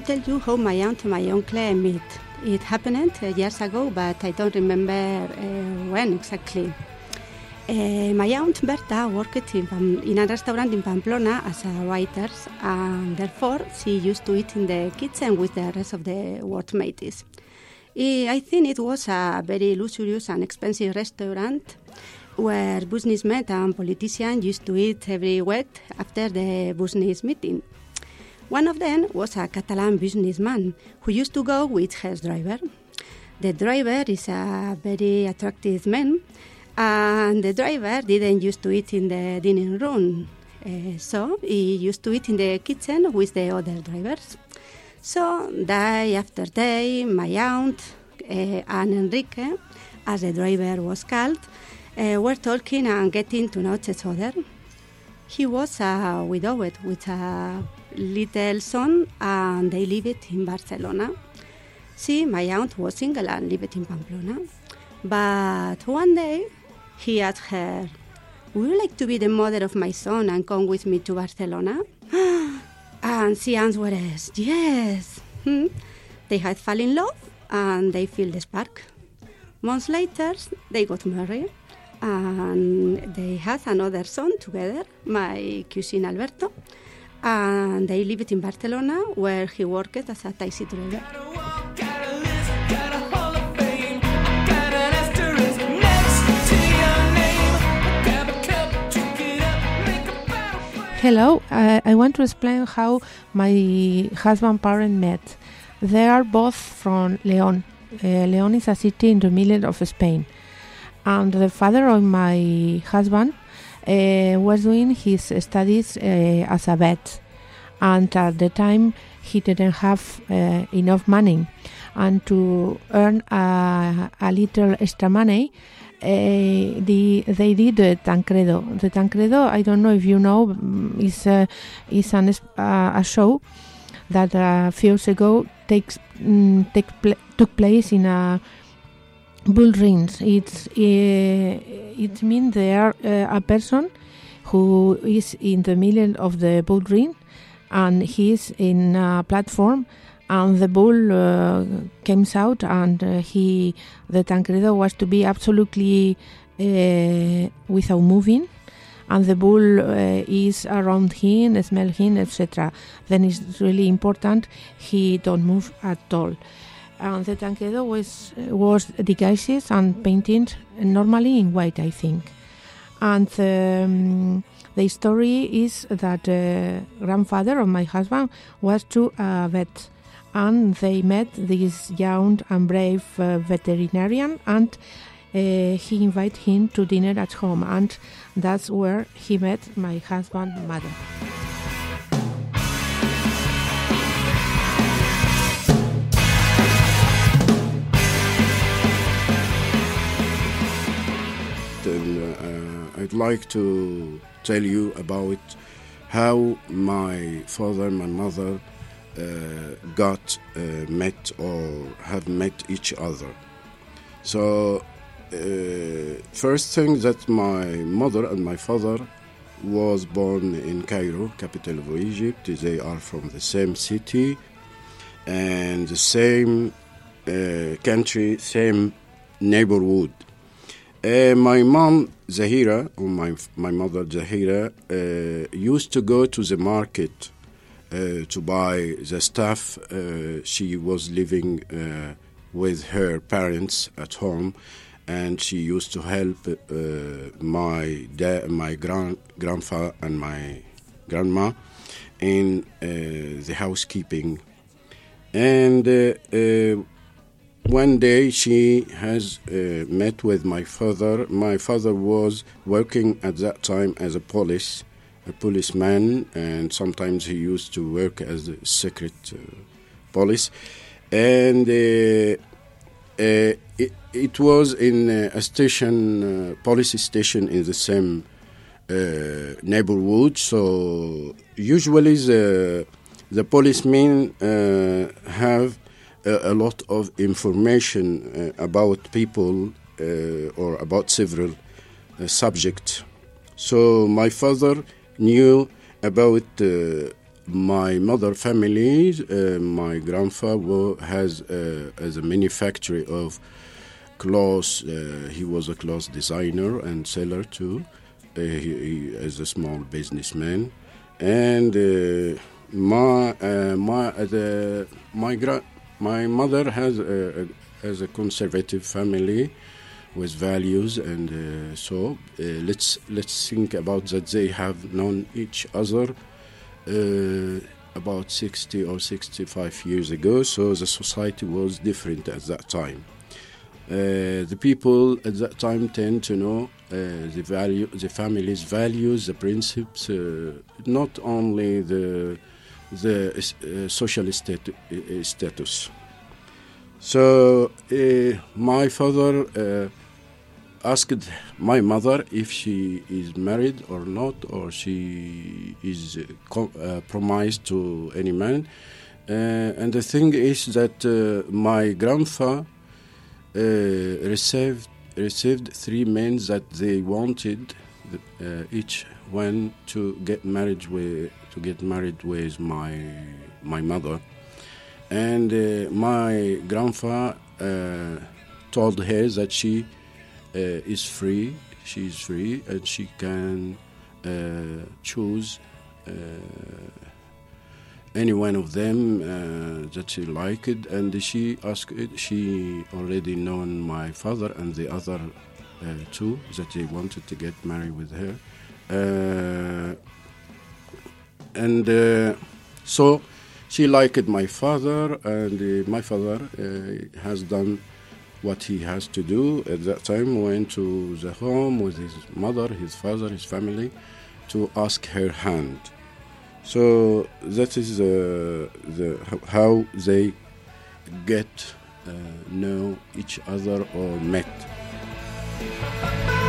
tell you how my aunt and my uncle met. It happened years ago, but I don't remember when exactly. My aunt Berta worked in a restaurant in Pamplona as a waiter, and therefore she used to eat in the kitchen with the rest of the workmates. I think it was a very luxurious and expensive restaurant where businessmen and politicians used to eat every week after the business meeting. One of them was a Catalan businessman who used to go with his driver. The driver is a very attractive man, and the driver didn't used to eat in the dining room, so he used to eat in the kitchen with the other drivers. So day after day, my aunt and Enrique, as the driver was called, were talking and getting to know each other. He was widowed with a little son, and they lived in Barcelona. See, my aunt was single and lived in Pamplona. But one day, he asked her, "Would you like to be the mother of my son and come with me to Barcelona?" And she answered, "Yes." They had fallen in love, and they felt the spark. Months later, they got married, and they had another son together, my cousin Alberto, and they lived in Barcelona, where he worked as a taxi driver. Hello, I want to explain how my husband's parents met. They are both from León. León is a city in the middle of Spain. And the father of my husband was doing his studies as a vet. And at the time, he didn't have enough money. And to earn a little extra money, they did the Tancredo. The Tancredo, I don't know if you know, is a show that a few years ago took place in a bull rings. It means there a person who is in the middle of the bull ring, and he is in a platform, and the bull comes out, and the Tancredo was to be absolutely without moving, and the bull is around him, smell him, etc. Then it's really important he don't move at all. And the Tancredo was disguised and painted normally in white, I think. And the story is that the grandfather of my husband was to a vet, and they met this young and brave veterinarian, and he invited him to dinner at home, and that's where he met my husband's mother. I'd like to tell you about how my father and my mother met or have met each other. So, first thing that my mother and my father was born in Cairo, capital of Egypt. They are from the same city and the same country, same neighborhood. My mom, Zahira, or my mother, Zahira, used to go to the market to buy the stuff. She was living with her parents at home, and she used to help my grandfather and my grandma in the housekeeping. And one day she has met with my father. My father was working at that time as a policeman, and sometimes he used to work as a secret police. And it was in a station, police station in the same neighborhood. So usually the policemen have a lot of information about people or about several subjects. So my father knew about my mother family, my grandfather has a manufactory of clothes. He was a clothes designer and seller too. He is a small businessman, and my mother has a conservative family with values, and so let's think about that. They have known each other about 60 or 65 years ago, so the society was different at that time. The people at that time tend to know the family's values, the principles, not only the social status. So my father asked my mother if she is married or not, or she is promised to any man. And the thing is that my grandfather received 3 men that they wanted each one to get married with my mother, and my grandfather told her that she is free. She is free, and she can choose any one of them that she liked. And she asked. She already known my father and the other 2 that they wanted to get married with her, and so she liked my father, and my father has done what he has to do at that time. Went to the home with his mother, his father, his family, to ask her hand. So that is how they get know each other or met.